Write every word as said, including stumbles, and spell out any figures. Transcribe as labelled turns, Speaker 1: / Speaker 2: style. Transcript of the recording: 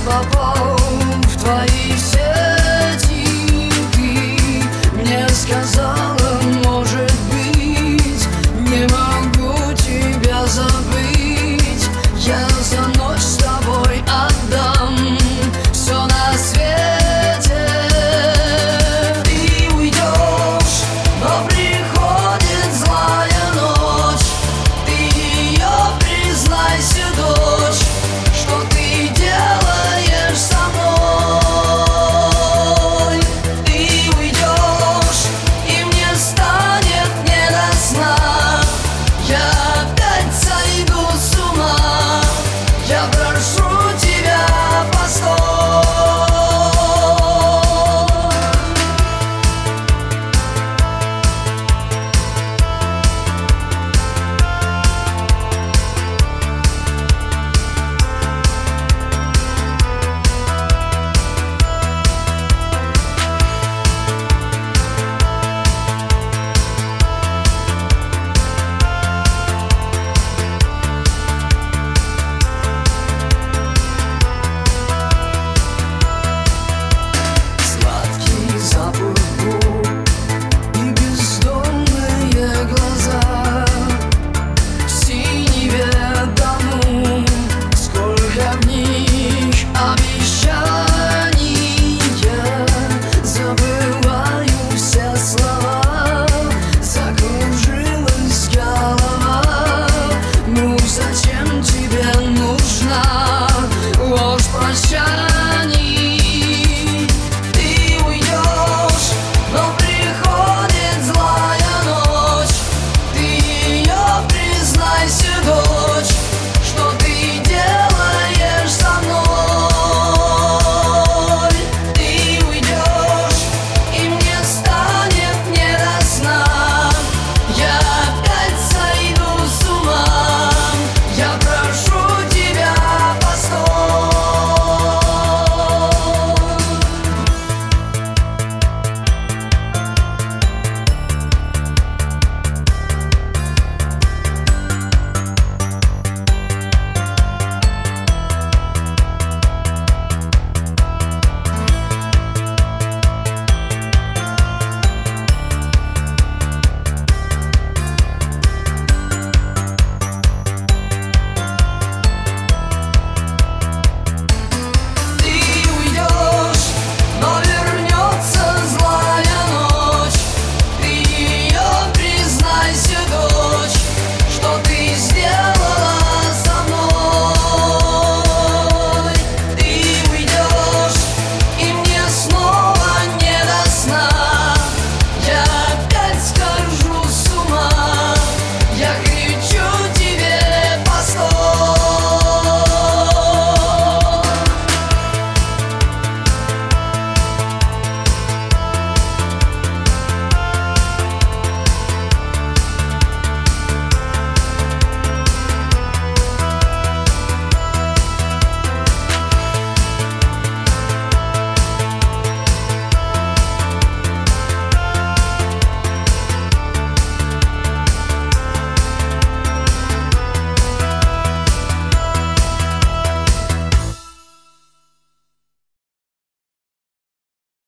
Speaker 1: попал в твои сети, ты мне сказала, может быть, не могу тебя забыть. Я за ночь с тобой отдам все на свете. Ты уйдешь, но приходит злая ночь. Ты ее, признайся, дочь, что ты делаешь со мной. Ты уйдешь, и мне станет не до сна. Я опять сойду с ума. Я